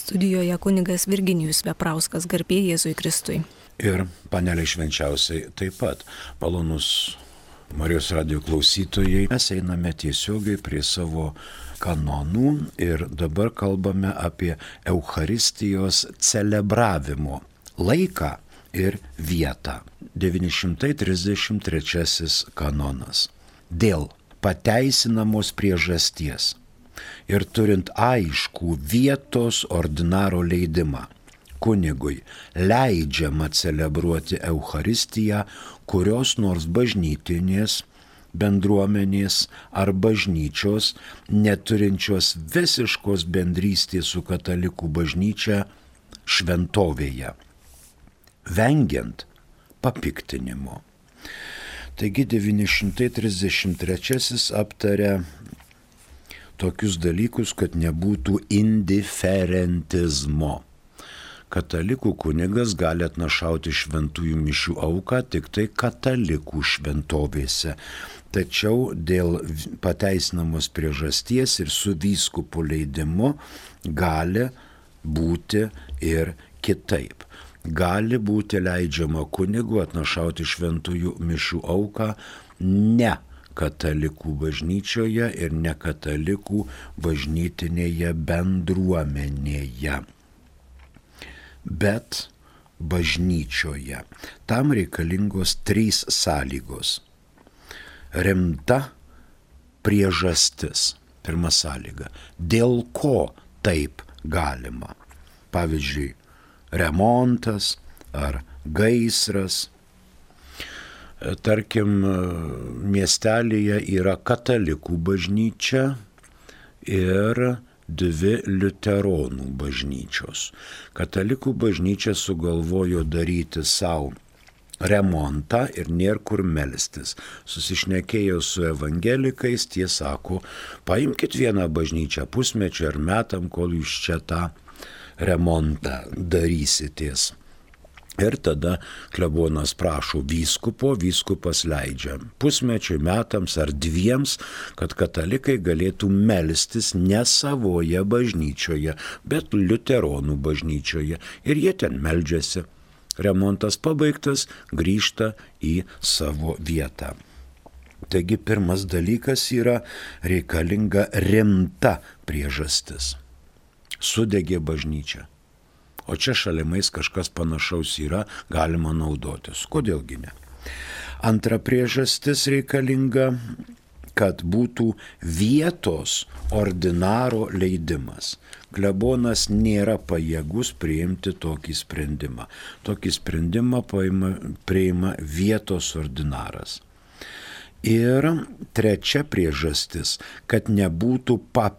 Studijoje kunigas Virginijus Veprauskas, garbė Jėzui Kristui. Ir panelė švenčiausiai taip pat. Malonus Marijos radijo klausytojai, mes einame tiesiogiai prie savo kanonų ir dabar kalbame apie Eucharistijos celebravimo laiką ir vietą. 933 kanonas. Dėl pateisinamos priežasties ir turint aiškų vietos ordinaro leidimą, kunigui leidžiama celebruoti Eucharistiją kurios nors bažnytinės bendruomenės ar bažnyčios neturinčios visiškos bendrystės su katalikų bažnyčia šventovėje, vengiant papiktinimo. Taigi 933 aptaria tokius dalykus, kad nebūtų indiferentizmo. Katalikų kunigas gali atnašauti šventųjų mišių auką tik tai katalikų šventovėse. Tačiau dėl pateisinamos priežasties ir su vyskupo leidimu gali būti ir kitaip. Gali būti leidžiama kunigui atnašauti šventųjų mišių auką ne katalikų bažnyčioje ir ne katalikų bažnytinėje bendruomenėje, bet bažnyčioje. Tam reikalingos 3 sąlygos. Rimta priežastis. Pirma sąlyga. Dėl ko taip galima? Pavyzdžiui, remontas ar gaisras. Tarkim, miestelėje yra katalikų bažnyčia ir 2 liuteronų bažnyčios. Katalikų bažnyčia sugalvojo daryti savo remontą ir nėra kur melstis. Susišnekėjo su evangelikais, tie sako, paimkit vieną bažnyčią pusmečią ar metam, kol jūs čia tą remontą darysitės. Ir tada klebonas prašo vyskupo, vyskupas leidžia pusmečiui, metams ar 2, kad katalikai galėtų melstis ne savoje bažnyčioje, bet liuteronų bažnyčioje. Ir jie ten meldžiasi. Remontas pabaigtas, grįžta į savo vietą. Taigi pirmas dalykas yra reikalinga rimta priežastis. Sudegė bažnyčia. O čia šalimais kažkas panašaus yra, galima naudotis. Kodėlgi ne? Antra priežastis reikalinga, kad būtų vietos ordinaro leidimas. Klebonas nėra pajėgus priimti tokį sprendimą. Tokį sprendimą priima vietos ordinaras. Ir trečia priežastis, kad nebūtų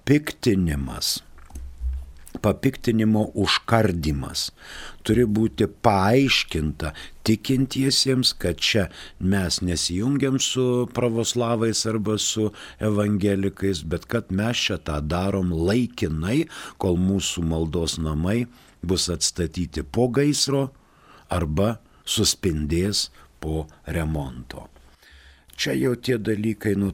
papiktinimo užkardymas. Turi būti paaiškinta tikintiesiems, kad čia mes nesijungiam su pravoslavais arba su evangelikais, bet kad mes čia tą darom laikinai, kol mūsų maldos namai bus atstatyti po gaisro arba suspindės po remonto. Čia jau tie dalykai nuo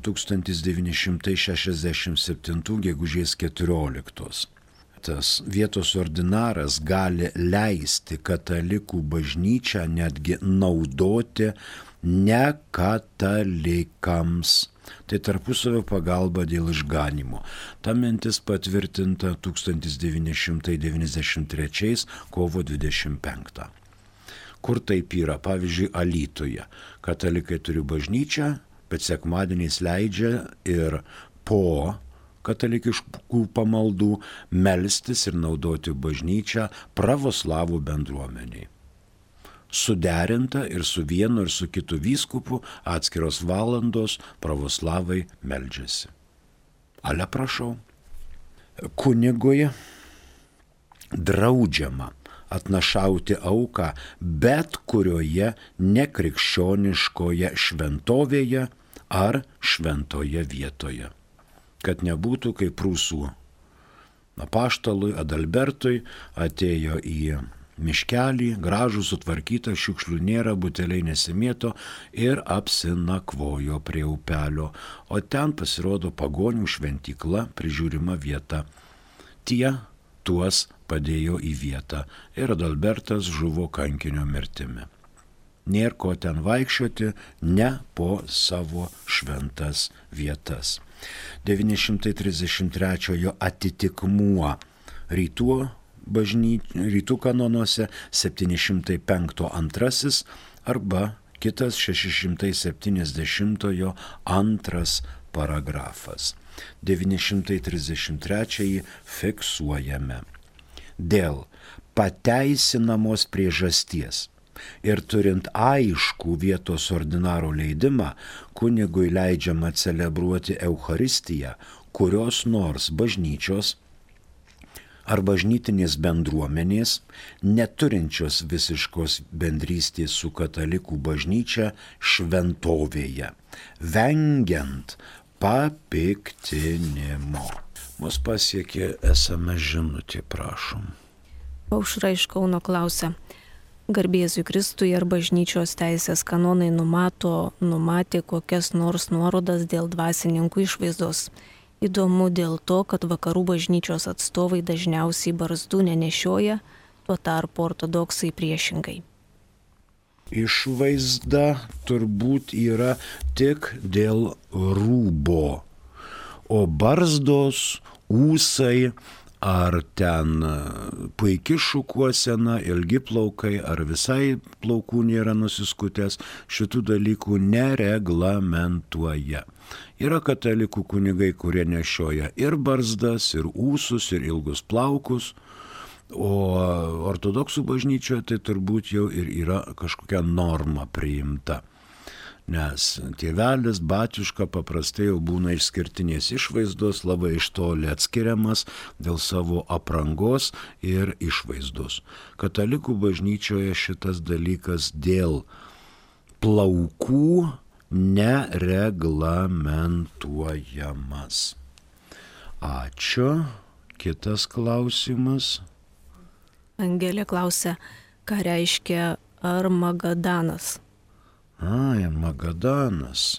1967 gegužės 14. Tas vietos ordinaras gali leisti katalikų bažnyčią netgi naudoti ne katalikams. Tai tarpusavio pagalba dėl išganymo. Ta mintis patvirtinta 1993 kovo 25. Kur taip yra? Pavyzdžiui, Alytuje. Katalikai turi bažnyčią, bet sekmadieniais leidžia ir po katalikiškų pamaldų melstis ir naudoti bažnyčią pravoslavų bendruomeniai. Suderinta ir su vienu ir su kitu vyskupu atskiros valandos pravoslavai meldžiasi. Ale prašau. Kunigui draudžiama atnašauti auką bet kurioje nekrikščioniškoje šventovėje ar šventoje vietoje. Kad nebūtų kaip prūsų apaštalui Adalbertui atėjo į miškelį, gražų sutvarkytą, šiukšlių nėra, buteliai nesimėto ir apsinakvojo prie upelio, o ten pasirodo pagonių šventykla, prižiūrima vieta. Tie tuos padėjo į vietą ir Adalbertas žuvo kankinio mirtimi. Nėr ko ten vaikščioti, ne po savo šventas vietas. 933 atitikmuo rytų kanonuose 705 antrasis arba kitas 670 antras paragrafas. 933 fiksuojame. Dėl pateisinamos priežasties ir turint aiškų vietos ordinaro leidimą, kunigui leidžiama celebruoti Eucharistiją kurios nors bažnyčios ar bažnytinės bendruomenės, neturinčios visiškos bendrystės su katalikų bažnyčia šventovėje, vengiant papiktinimo. Mus pasiekė SMS žinutė, prašom. Aušra iš Kauno klausia. Garbėzui Kristui ar bažnyčios teisės kanonai numatė kokias nors nuorodas dėl dvasininkų išvaizdos. Įdomu dėl to, kad vakarų bažnyčios atstovai dažniausiai barzdų nenešioja, tuo tarpu ortodoksai priešingai. Išvaizda turbūt yra tik dėl rūbo, o barzdos, ūsai ar ten puiki šukuosena, ilgi plaukai ar visai plaukų nėra nusiskutęs, šitų dalykų nereglamentuoja. Yra katalikų kunigai, kurie nešioja ir barzdas, ir ūsus, ir ilgus plaukus, o ortodoksų bažnyčioje tai turbūt jau ir yra kažkokia norma priimta. Nes tėvelis, batiuška paprastai jau būna išskirtinės išvaizdos, labai iš toli atskiriamas dėl savo aprangos ir išvaizdos. Katalikų bažnyčioje šitas dalykas dėl plaukų nereglamentuojamas. Ačiū. Kitas klausimas. Angelė klausia, ką reiškia Armagadanas. Armagadanas.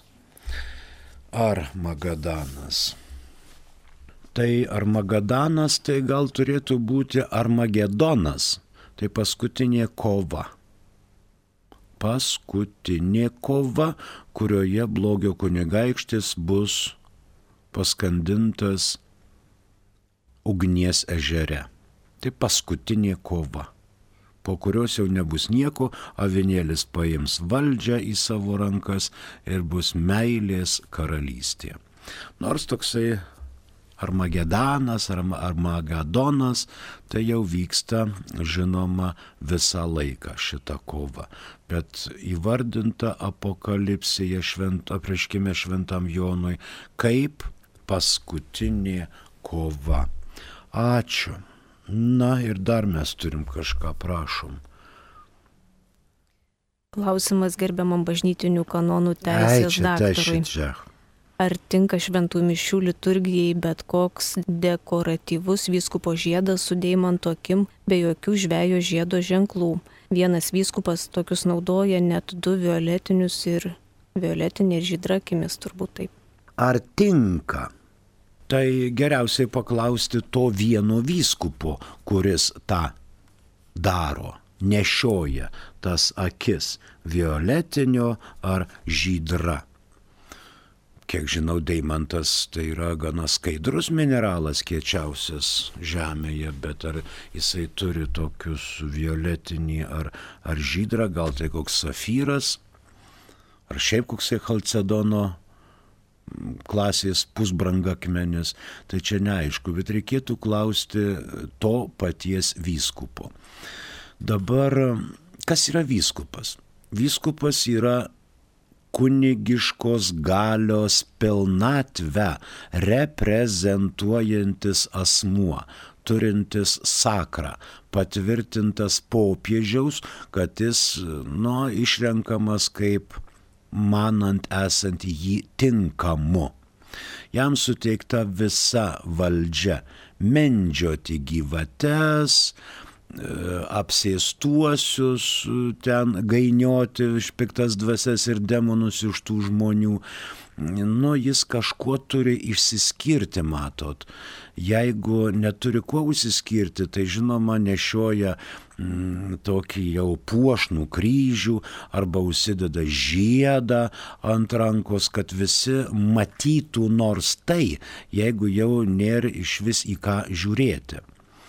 Armagadanas. Tai Armagadanas tai gal turėtų būti Armagedonas. Tai paskutinė kova. Paskutinė kova, kurioje blogio kunigaikštis bus paskandintas ugnies ežere. Tai paskutinė kova, po kurios jau nebus nieko, avinėlis paims valdžią į savo rankas ir bus meilės karalystė. Nors toksai Armagedanas, Armagedonas, tai jau vyksta, žinoma, visą laiką šita kova. Bet įvardinta apokalipsėje apreiškime šventam Jonui kaip paskutinė kova. Ačiū. Na ir dar mes turim kažką, prašom. Klausimas gerbiamam bažnytinių kanonų teisės daktarui. Ar tinka šventų mišių liturgijai bet koks dekoratyvus vyskupo žiedas su deimanto akim be jokių žvejo žiedo ženklų? Vienas vyskupas tokius naudoja, net 2 violetinius ir violetinė ir žydra akimis, turbūt taip. Ar tinka? Tai geriausiai paklausti to vieno vyskupo, kuris tą daro, nešioja tas akis violetinio ar žydra. Kiek žinau, deimantas tai yra gana skaidrus mineralas, kiečiausias žemėje, bet ar jisai turi tokius violetinį ar žydrą, gal tai koks safyras, ar šiaip koksai chalcedono klasės pusbrangakmenis, tai čia neaišku, bet reikėtų klausti to paties vyskupo. Dabar, kas yra vyskupas? Vyskupas yra kunigiškos galios pilnatvę reprezentuojantis asmuo, turintis sakrą, patvirtintas popiežiaus, kad jis, išrenkamas kaip manant esant jį tinkamu. Jam suteikta visa valdžia mendžioti gyvates, apsėstuosius ten gainioti piktas dvasias ir demonus iš tų žmonių. Nu, jis kažkuo turi išsiskirti, matot. Jeigu neturi kuo išsiskirti, tai žinoma nešioja tokį jau puošnų kryžių arba užsideda žiedą ant rankos, kad visi matytų nors tai, jeigu jau nėra iš vis į ką žiūrėti.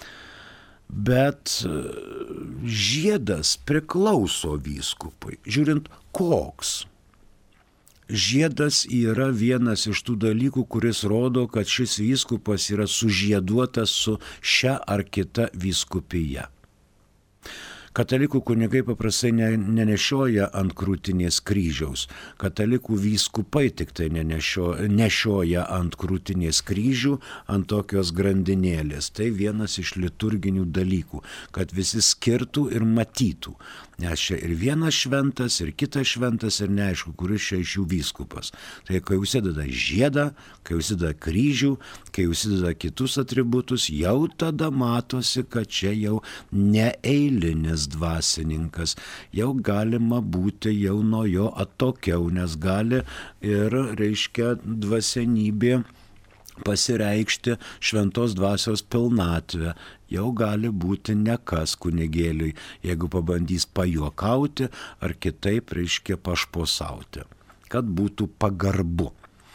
Bet žiedas priklauso vyskupui, žiūrint koks. Žiedas yra vienas iš tų dalykų, kuris rodo, kad šis vyskupas yra sužieduotas su šia ar kita vyskupija. Katalikų kunigai paprastai nenešioja ant krūtinės kryžiaus. Katalikų vyskupai tik tai nešioja ant krūtinės kryžių, ant tokios grandinėlės. Tai vienas iš liturginių dalykų, kad visi skirtų ir matytų. Nes čia ir vienas šventas, ir kitas šventas, ir neaišku, kuris čia iš jų vyskupas. Tai kai užsideda žiedą, kai užsideda kryžių, kai užsideda kitus atributus, jau tada matosi, kad čia jau neeilinis dvasininkas. Jau galima būti jau nuo jo atokiau, nes gali ir, reiškia, dvasenybė pasireikšti šventos dvasios pilnatvę. Jau gali būti nekas kunigėliui, jeigu pabandys pajuokauti ar kitaip, reiškia, pašposauti, kad būtų pagarbu.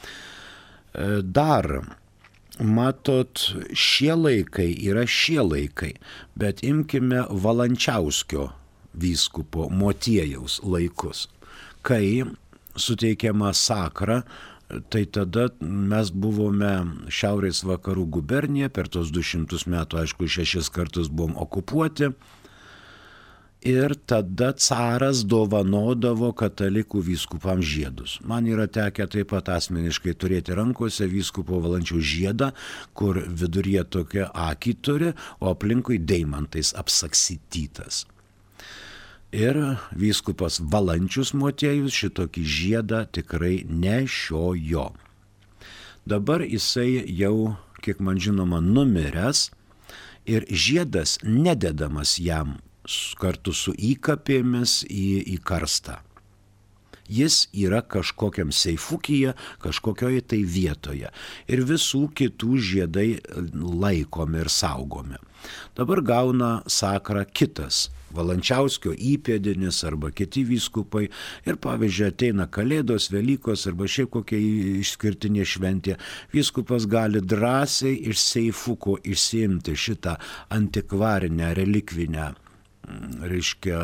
Dar, matot, šie laikai yra šie laikai, bet imkime Valančiauskio vyskupo Motiejaus laikus, kai suteikiama sakra. Tai tada mes buvome šiaurės vakarų gubernija, per tos 200 metų, aišku, 6 kartus buvom okupuoti. Ir tada caras dovanodavo katalikų vyskupams žiedus. Man yra tekę taip pat asmeniškai turėti rankose vyskupo Valančiaus žiedą, kur viduryje tokia akį turi, o aplinkui deimantais apsakstytas. Ir vyskupas Valančius Motiejus šitokį žiedą tikrai nešiojo. Dabar jisai jau, kiek man žinoma, numiręs ir žiedas nededamas jam kartu su įkapėmis į karstą. Jis yra kažkokiam seifukyje, kažkokioje tai vietoje. Ir visų kitų žiedai laikomi ir saugomi. Dabar gauna sakrą kitas Valančiauskio įpėdinis arba kiti vyskupai. Ir pavyzdžiui, ateina Kalėdos, Velykos arba šiaip kokia išskirtinė šventė. Vyskupas gali drąsiai iš seifuko išsiimti šitą antikvarinę, relikvinę, reiškia,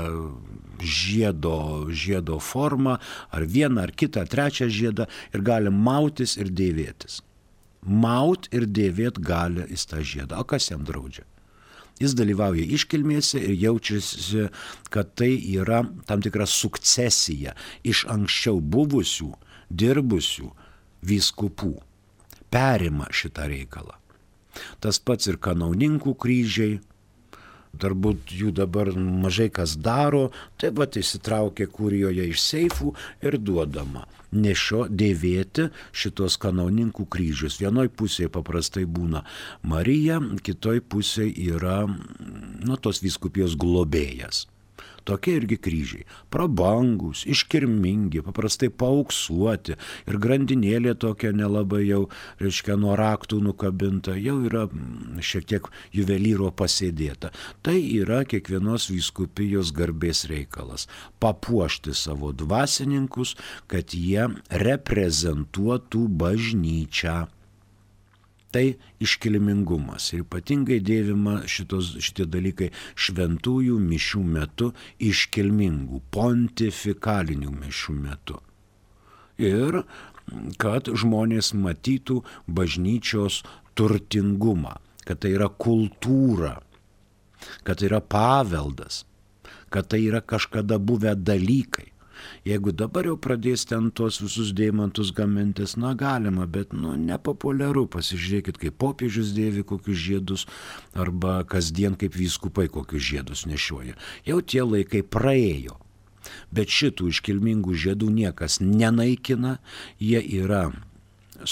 žiedo formą, ar vieną, ar kitą, trečią žiedą ir gali mautis ir dėvėtis. Maut ir dėvėt gali jis tą žiedą. O kas jam draudžia? Jis dalyvauja iškilmėse ir jaučiasi, kad tai yra tam tikra sukcesija iš anksčiau buvusių, dirbusių vyskupų. Perima šitą reikalą. Tas pats ir kanauninkų kryžiai. Turbūt jų dabar mažai kas daro, tai vat įsitraukia kurijoje iš seifų ir duodama dėvėti šitos kanauninkų kryžius. Vienoj pusėje paprastai būna Marija, kitoj pusėje yra tos vyskupijos globėjas. Tokie irgi kryžiai. Prabangus, iškirmingi, paprastai paauksuoti ir grandinėlė tokia nelabai jau, reiškia, nuo raktų nukabinta, jau yra šiek tiek juvelyro pasėdėta. Tai yra kiekvienos vyskupijos garbės reikalas. Papuošti savo dvasininkus, kad jie reprezentuotų bažnyčią. Tai iškilmingumas ir ypatingai dėvima šitie dalykai šventųjų mišių metu, iškilmingų, pontifikalinių mišių metu. Ir kad žmonės matytų bažnyčios turtingumą, kad tai yra kultūra, kad tai yra paveldas, kad tai yra kažkada buvę dalykai. Jeigu dabar jau pradės ten tos visus deimantus gamintis, galima, bet nepopuliaru. Pasižiūrėkit, kaip popiežius dėvi kokius žiedus, arba kasdien kaip vyskupai kokius žiedus nešioja. Jau tie laikai praėjo. Bet šitų iškilmingų žiedų niekas nenaikina, jie yra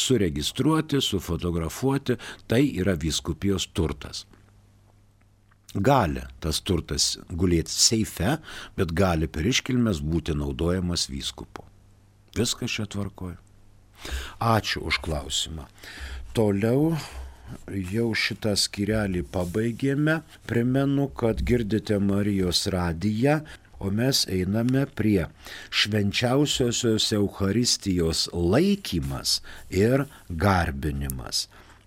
suregistruoti, sufotografuoti, tai yra vyskupijos turtas. gali tas turtas gulėti seife, bet gali per iškilmes būti naudojamas vyskupo. Viskas čia tvarkoja. Ačiū už klausimą. Toliau jau šitą skyrelį pabaigėme. Primenu, kad girdite Marijos radiją, o mes einame prie švenčiausiosios Eucharistijos laikymas ir garbinimas.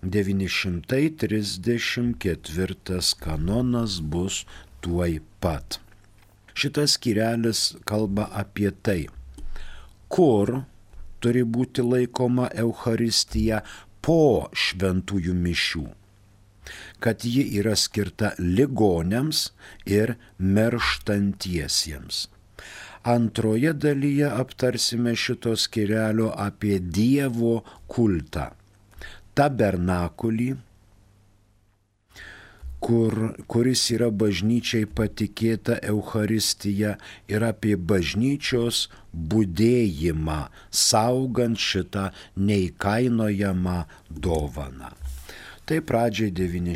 934 kanonas bus tuoj pat. Šitas skyrelis kalba apie tai, kur turi būti laikoma Eucharistija po šventųjų mišių, kad ji yra skirta ligoniams ir mirštantiesiems. Antroje dalyje aptarsime šito skyrelio apie Dievo kultą. Tabernakulį, kuris yra bažnyčiai patikėta Eucharistija, ir apie bažnyčios budėjimą, saugant šitą neįkainojamą dovaną. Tai pradžiai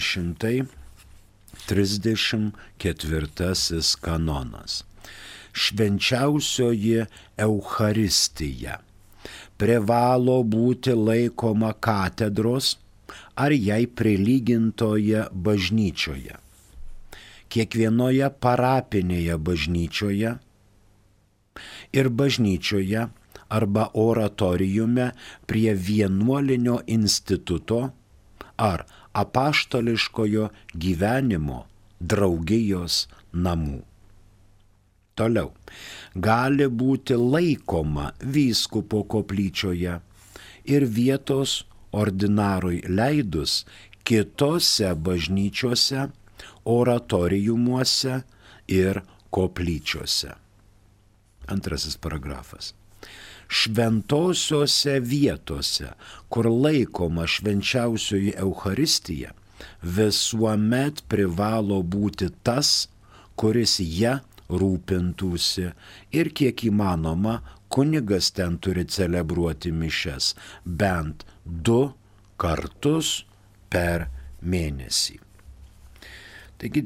934 kanonas. Švenčiausioji Eucharistija privalo būti laikoma katedros ar jai prilygintoje bažnyčioje, kiekvienoje parapinėje bažnyčioje ir bažnyčioje arba oratoriume prie vienuolinio instituto ar apaštališkojo gyvenimo draugijos namų. Toliau, gali būti laikoma vyskupo koplyčioje ir vietos ordinarui leidus kitose bažnyčiose, oratoriumuose ir koplyčiose. Antrasis paragrafas. Šventosiose vietose, kur laikoma švenčiausioji Eucharistija, visuomet privalo būti tas, kuris ją rūpintųsi, ir kiek įmanoma kunigas ten turi celebruoti mišias bent 2 kartus per mėnesį. Taigi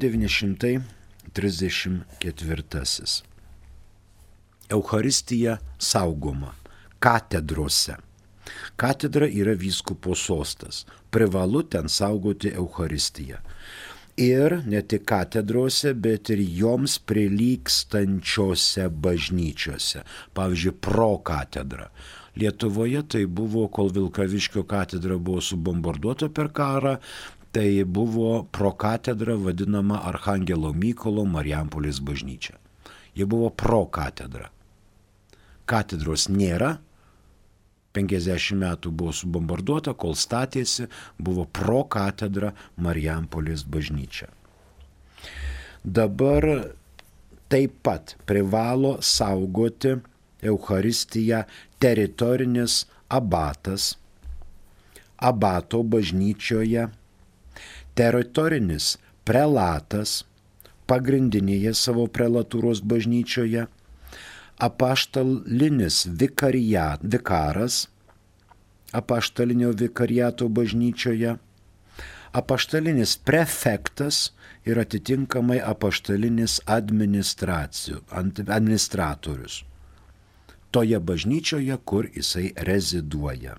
934. Eucharistija saugoma katedrose. Katedra yra vyskupo sostas. Privalu ten saugoti Eucharistiją. Ir ne tik katedrose, bet ir joms prilygstančiose bažnyčiose. Pavyzdžiui, prokatedra. Lietuvoje tai buvo, kol Vilkaviškio katedra buvo subombarduota per karą, tai buvo prokatedra vadinama Archangelo Mykolo Marijampolės bažnyčia. Ji buvo prokatedra. Katedros nėra. 50 metų buvo subombarduota, kol statėsi, buvo prokatedra Marijampolės bažnyčia. Dabar taip pat privalo saugoti Eucharistiją teritorinis abatas, abato bažnyčioje, teritorinis prelatas, pagrindinėje savo prelatūros bažnyčioje, apaštalinis vikaras, apaštalinio vikariato bažnyčioje, apaštalinis prefektas ir atitinkamai apaštalinis administratorius toje bažnyčioje, kur jisai reziduoja.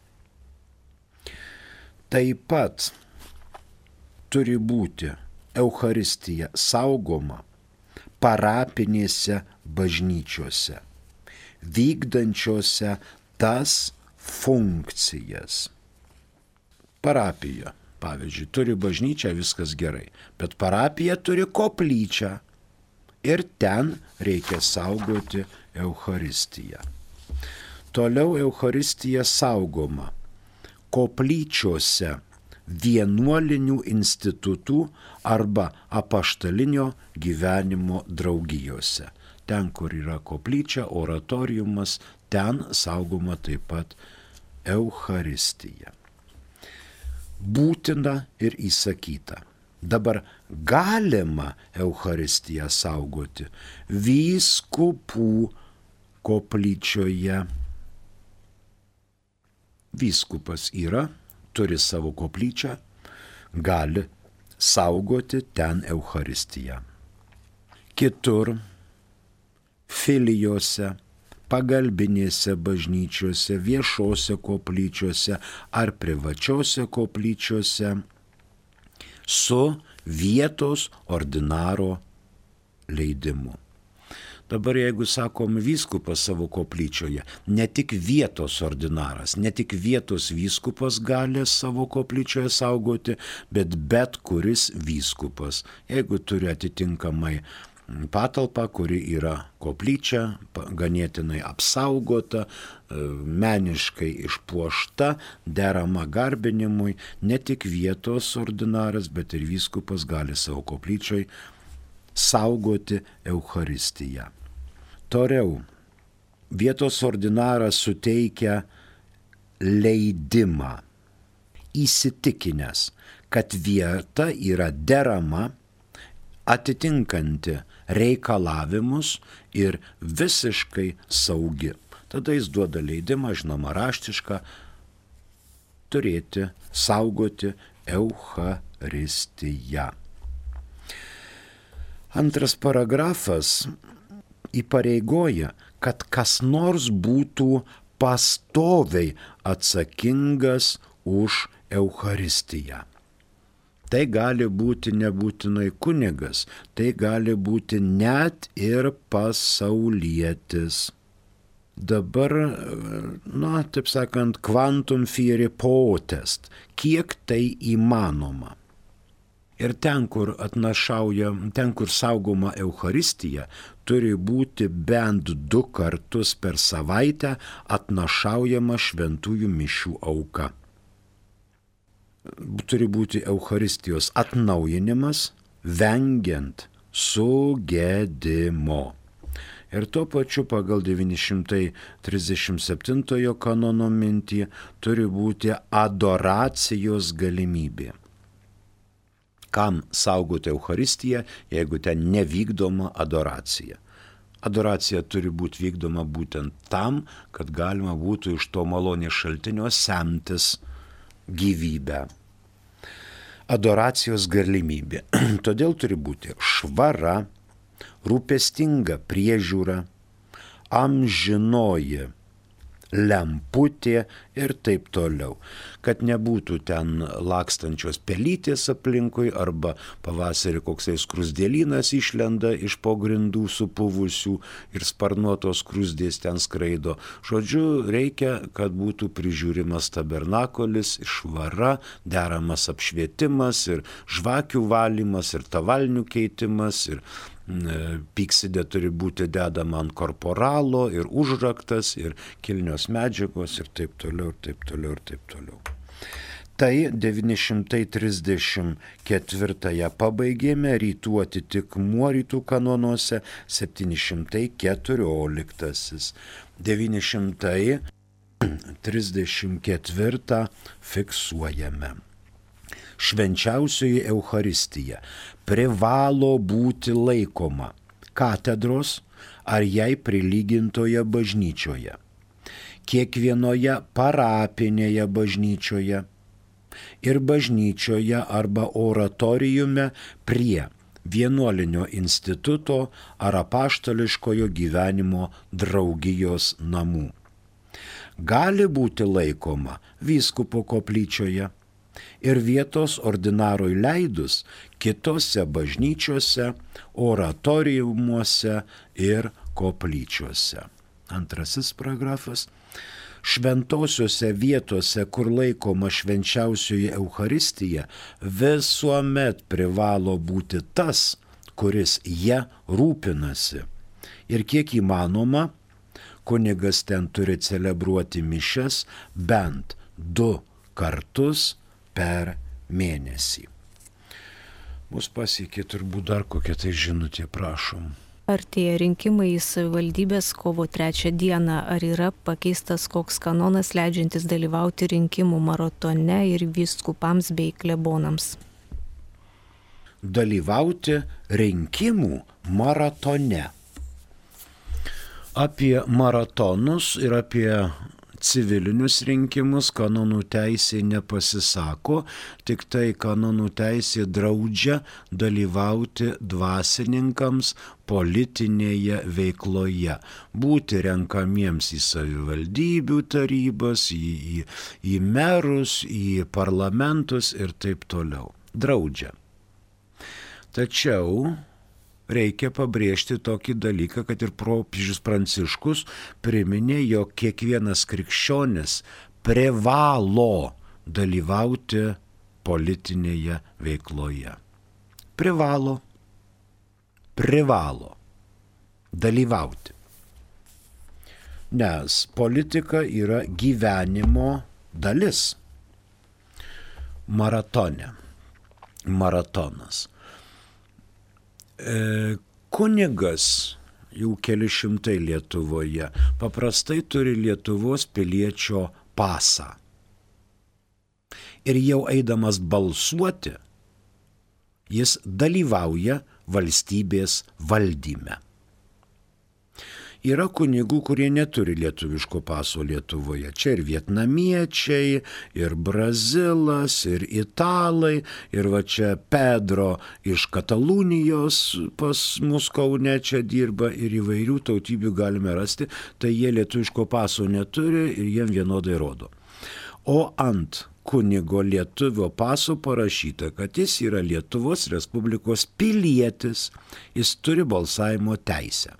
Taip pat turi būti Eucharistija saugoma parapinėse bažnyčiose, vykdančiose tas funkcijas. Parapija, pavyzdžiui, turi bažnyčią, viskas gerai, bet parapija turi koplyčią ir ten reikia saugoti Eucharistiją. Toliau Eucharistija saugoma koplyčiose, vienuolinių institutų arba apaštalinio gyvenimo draugijose. Ten, kur yra koplyčia, oratoriumas, ten saugoma taip pat Eucharistija. Būtina ir įsakyta. Dabar galima Eucharistiją saugoti vyskupų koplyčioje. Vyskupas yra, turi savo koplyčią, gali saugoti ten Eucharistiją. Kitur, filijose, pagalbinėse bažnyčiose, viešose koplyčiose ar privačiose koplyčiose su vietos ordinaro leidimu. Dabar jeigu sakom vyskupas savo koplyčioje, ne tik vietos ordinaras, ne tik vietos vyskupas gali savo koplyčioje saugoti, bet kuris vyskupas, jeigu turi atitinkamai patalpą, kuri yra koplyčia, ganėtinai apsaugota, meniškai išpuošta, derama garbinimui, ne tik vietos ordinaras, bet ir vyskupas gali savo koplyčioj saugoti Eucharistiją. Toliau, vietos ordinaras suteikia leidimą, įsitikinęs, kad vieta yra derama, atitinkanti reikalavimus ir visiškai saugi. Tada jis duoda leidimą, žinoma, raštišką, turėti, saugoti Eucharistiją. Antras paragrafas įpareigoja, kad kas nors būtų pastoviai atsakingas už Eucharistiją. Tai gali būti nebūtinai kunigas, tai gali būti net ir pasaulietis. Dabar, taip sakant, quantum fieri potest, kiek tai įmanoma. Ir ten, kur saugoma Eucharistija, turi būti bent 2 kartus per savaitę atnašaujama šventųjų mišių auka. Turi būti Eucharistijos atnaujinimas, vengiant sugedimo. Ir tuo pačiu pagal 937 kanono mintį turi būti adoracijos galimybė. Kam saugoti Eucharistiją, jeigu ten nevykdoma adoracija? Adoracija turi būti vykdoma būtent tam, kad galima būtų iš to malonės šaltinio semtis gyvybę. Adoracijos galimybė. Todėl turi būti švara, rūpestinga priežiūra, amžinoji lemputė ir taip toliau. Kad nebūtų ten lakstančios pelytės aplinkui arba pavasarį koksai skruzdėlynas išlenda iš po grindų supuvusių ir sparnuotos skruzdės ten skraido. Žodžiu, reikia, kad būtų prižiūrimas tabernakolis, švara, deramas apšvietimas ir žvakių valymas ir tavalnių keitimas ir piksidė turi būti dedama ant korporalo ir užraktas ir kilnios medžiagos ir taip toliau, ir taip toliau, ir taip toliau. Tai 934 pabaigėme, rytų atitikmuo rytų kanonuose 714. 934 fiksuojame. Švenčiausioji Eucharistija privalo būti laikoma katedros ar jai prilygintoje bažnyčioje, kiekvienoje parapinėje bažnyčioje ir bažnyčioje arba oratoriume prie vienuolinio instituto ar apaštališkojo gyvenimo draugijos namų. Gali būti laikoma vyskupo koplyčioje ir vietos ordinarui leidus kitose bažnyčiose, oratoriumuose ir koplyčiose. Antrasis paragrafas. Šventosiuose vietose, kur laikoma švenčiausioji Eucharistija, visuomet privalo būti tas, kuris ją rūpinasi. Ir kiek įmanoma, kunigas ten turi celebruoti mišias bent 2 kartus per mėnesį. Mus pasiekė turbūt dar kokia tai žinutė, prašom. Artėja rinkimai į savivaldybės kovo 3 dieną. Ar yra pakeistas koks kanonas leidžiantis dalyvauti rinkimų maratone ir vyskupams bei klebonams? Dalyvauti rinkimų maratone. Apie maratonus ir apie civilinius rinkimus kanonų teisė nepasisako, tik tai kanonų teisė draudžia dalyvauti dvasininkams politinėje veikloje, būti renkamiems į savivaldybių tarybas, į merus, į parlamentus ir taip toliau. Draudžia. Tačiau reikia pabrėžti tokį dalyką, kad ir popiežius Pranciškus priminė, jog kiekvienas krikščionis privalo dalyvauti politinėje veikloje. Privalo dalyvauti. Nes politika yra gyvenimo dalis. Maratonas. Kunigas, jau keli šimtai Lietuvoje, paprastai turi Lietuvos piliečio pasą. Ir jau eidamas balsuoti, jis dalyvauja valstybės valdyme. Yra kunigų, kurie neturi lietuviško paso Lietuvoje. Čia ir vietnamiečiai, ir brazilas, ir italai, ir va čia Pedro iš Katalunijos pas mus Kaune čia dirba, ir įvairių tautybių galime rasti, tai jie lietuviško paso neturi ir jiem vienodai rodo. O ant kunigo lietuvio paso parašyta, kad jis yra Lietuvos Respublikos pilietis, jis turi balsavimo teisę.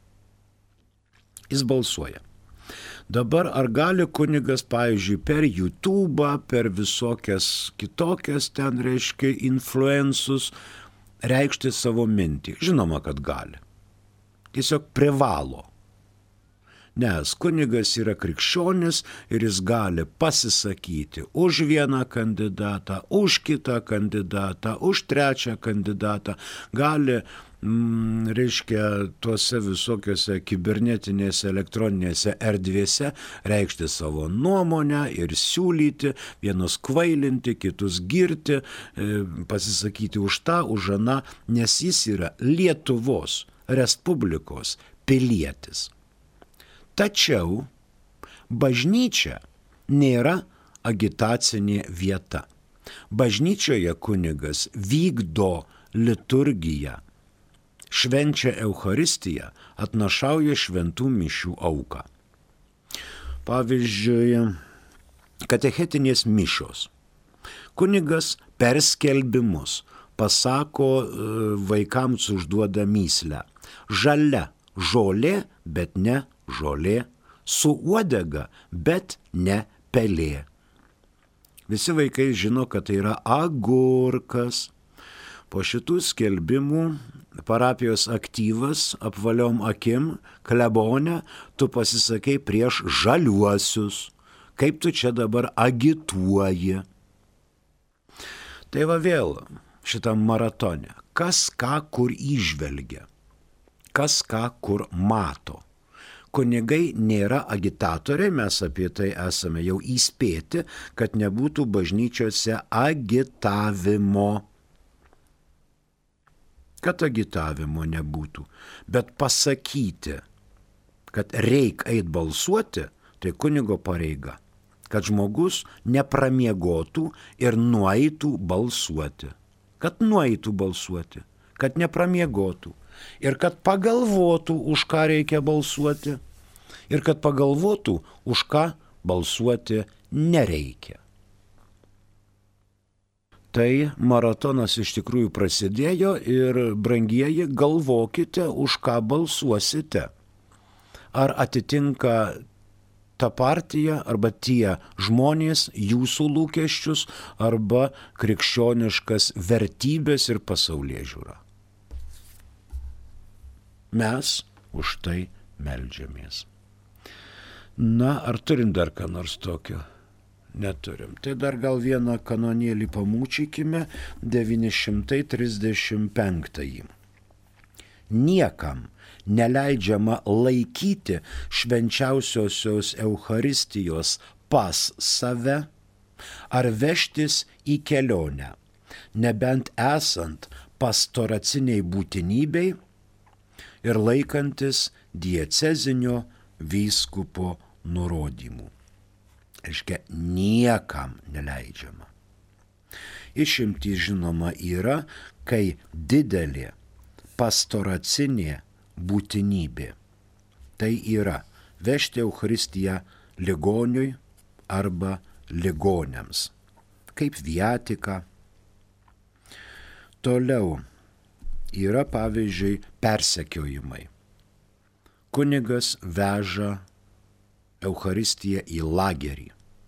Jis balsuoja. Dabar ar gali kunigas, pavyzdžiui, per YouTube, per visokias kitokias ten, reiškia, influensus, reikšti savo mintį? Žinoma, kad gali. Tiesiog privalo. Nes kunigas yra krikščionis ir jis gali pasisakyti už vieną kandidatą, už kitą kandidatą, už trečią kandidatą, gali reiškia tuose visokiose kibernetinėse elektroninėse erdvėse reikšti savo nuomonę ir siūlyti, vienus kvailinti, kitus girti, pasisakyti už tą, už aną, nes jis yra Lietuvos Respublikos pilietis. Tačiau bažnyčia nėra agitacinė vieta. Bažnyčioje kunigas vykdo liturgiją, švenčia Eucharistiją, atnašauja šventų mišių auką. Pavyzdžiui, katechetinės mišios. Kunigas per skelbimus pasako vaikams užduoda mįslę. Žalia žolė, bet ne žolė, su uodega, bet ne pelė. Visi vaikai žino, kad tai yra agurkas. Po šitų skelbimų parapijos aktyvas apvaliom akim, klebone, tu pasisakei prieš žaliuosius. Kaip tu čia dabar agituoji? Tai va vėl šitam maratone. Kas ką kur įžvelgia? Kas ką kur mato? Kunigai nėra agitatoriai, mes apie tai esame jau įspėti, kad nebūtų bažnyčiose agitavimo. Kad agitavimo nebūtų, bet pasakyti, kad reik eit balsuoti, tai kunigo pareiga, kad žmogus nepramiegotų ir nueitų balsuoti. Kad nueitų balsuoti, kad nepramiegotų ir kad pagalvotų, už ką reikia balsuoti ir kad pagalvotų, už ką balsuoti nereikia. Tai maratonas iš tikrųjų prasidėjo ir, brangieji, galvokite, už ką balsuosite. Ar atitinka ta partija arba tie žmonės jūsų lūkesčius arba krikščioniškas vertybės ir pasaulėžiūra. Mes už tai meldžiamės. Na, ar turim dar ką nors tokio? Neturim. Tai dar gal vieną kanonėlį pamūčykime, 935. Niekam neleidžiama laikyti švenčiausiosios Eucharistijos pas save ar vežtis į kelionę, nebent esant pastoraciniai būtinybei ir laikantis diecezinio vyskupo nurodymų. Reiškia, niekam neleidžiama. Išimtys žinoma yra, kai didelė pastoracinė būtinybė. Tai yra vežti Eucharistiją ligoniui arba ligoniams, kaip viatika. Toliau yra, pavyzdžiui, persekiojimai. Kunigas veža Eucharistiją į lagerį,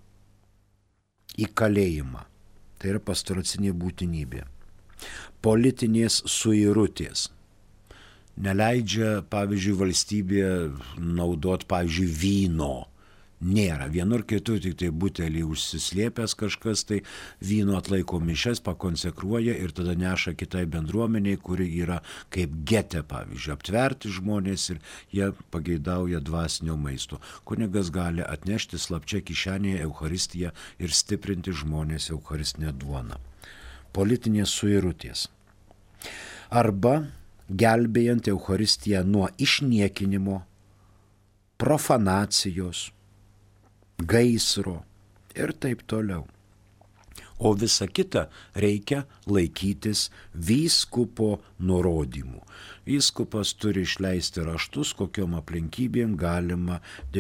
į kalėjimą. Tai yra pastoracinė būtinybė. Politinės suirutės. Neleidžia, pavyzdžiui, valstybė naudoti, pavyzdžiui, vyno. Nėra. Vienur kitur tik tai butelį užsislėpęs kažkas, tai vyno atlaiko mišias, pakonsekruoja ir tada neša kitai bendruomeniai, kuri yra kaip gete, pavyzdžiui, aptverti žmonės ir jie pageidauja dvasinio maisto. Kunigas gali atnešti slapčia kišenėje Eucharistiją ir stiprinti žmonės Eucharistinę duoną. Politinės suirutės. Arba gelbėjant Eucharistiją nuo išniekinimo, profanacijos, gaisro ir taip toliau. O visa kita reikia laikytis vyskupo nurodymų. Vyskupas turi išleisti raštus, kokiom aplinkybėm galima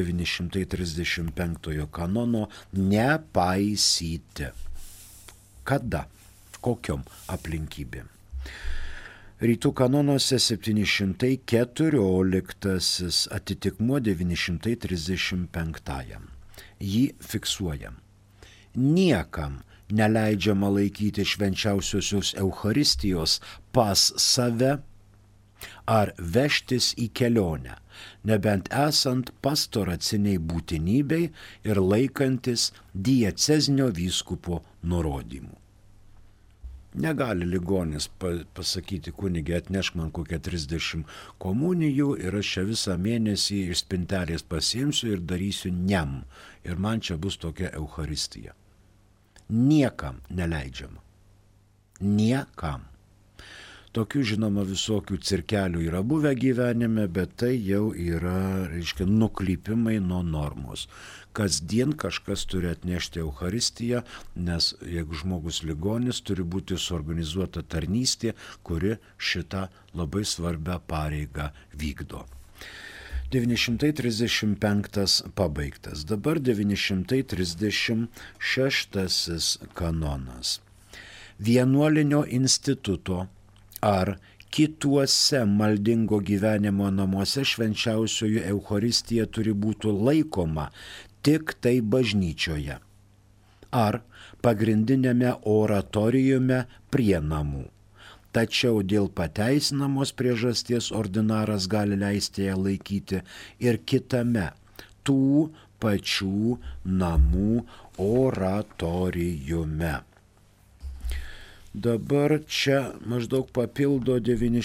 935 kanono nepaisyti. Kada? Kokiom aplinkybėm? Rytų kanonuose 714 atitikmuo 935. Jį fiksuojam. Niekam neleidžiama laikyti švenčiausiosios Eucharistijos pas save ar vežtis į kelionę, nebent esant pastoraciniai būtinybei ir laikantis diecezinio vyskupo nurodymų. Negali ligonis pasakyti, kunige, atnešk man kokią 30 komunijų ir aš čia visą mėnesį iš spintelės pasiimsiu ir darysiu niam. Ir man čia bus tokia Eucharistija. Niekam neleidžiama. Niekam. Tokių, žinoma, visokių cirkelių yra buvę gyvenime, bet tai jau yra, reiškia, nuklypimai nuo normos. Kasdien kažkas turi atnešti Eucharistiją, nes jeigu žmogus ligonis, turi būti suorganizuota tarnystė, kuri šitą labai svarbią pareigą vykdo. 935 pabaigtas. Dabar 936 kanonas. Vienuolinio instituto ar kituose maldingo gyvenimo namuose švenčiausioji Eucharistija turi būti laikoma tik tai bažnyčioje ar pagrindinėme oratorijume prie namų. Tačiau dėl pateisinamos priežasties ordinaras gali leisti ją laikyti ir kitame tų pačių namų oratorijume. Dabar čia maždaug papildo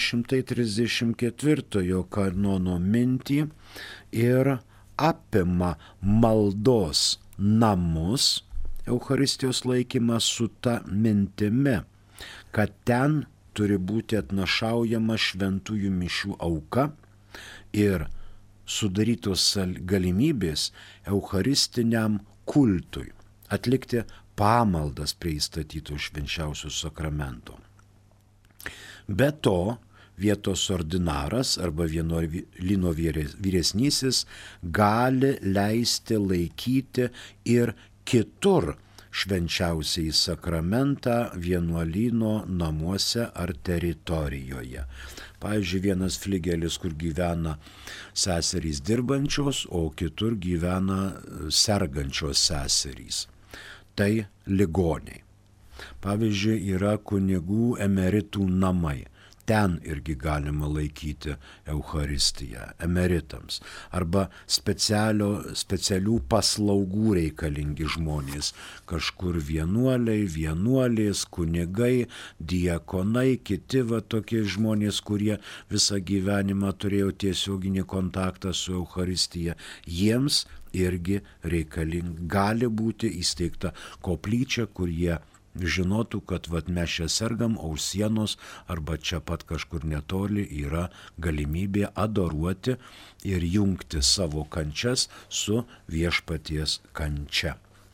934 kanono mintį ir apima maldos namus, Eucharistijos laikymą su ta mintimi, kad ten turi būti atnašaujama šventųjų mišių auka ir sudarytos galimybės eucharistiniam kultui atlikti pamaldas prie įstatytų švenčiausių sakramentų. Be to, vietos ordinaras arba vienuolyno vyresnysis gali leisti laikyti ir kitur švenčiausiai sakramentą vienuolyno namuose ar teritorijoje. Pavyzdžiui, vienas fligelis, kur gyvena seserys dirbančios, o kitur gyvena sergančios seserys. Tai ligoniai. Pavyzdžiui, yra kunigų emeritų namai. Ten irgi galima laikyti Eucharistiją emeritams. Arba specialių paslaugų reikalingi žmonės. Kažkur vienuolės, kunigai, diakonai, kiti tokie žmonės, kurie visą gyvenimą turėjo tiesioginį kontaktą su Eucharistija. Jiems irgi gali būti įsteigta koplyčia, kur jie žinotų, kad mes čia sergam, o už sienos arba čia pat kažkur netoli yra galimybė adoruoti ir jungti savo kančias su viešpaties kančia.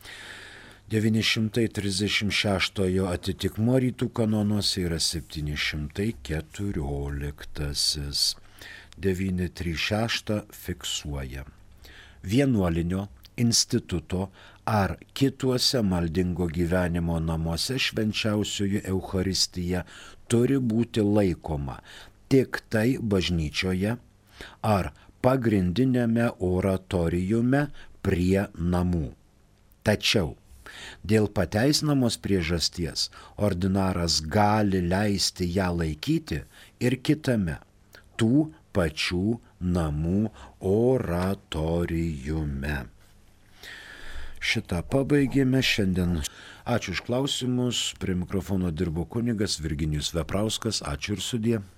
936 atitikmuo rytų kanonuose yra 714. 936 fiksuoja. Vienuolinio, instituto ar kituose maldingo gyvenimo namuose švenčiausioji Eucharistija turi būti laikoma tik tai bažnyčioje ar pagrindinėme oratoriume prie namų. Tačiau dėl pateisinamos priežasties ordinaras gali leisti ją laikyti ir kitame, tų pačių namų oratoriume. Šitą pabaigėme šiandien. Ačiū už klausimus. Prie mikrofono dirbo kunigas Virginijus Veprauskas. Ačiū ir sudie.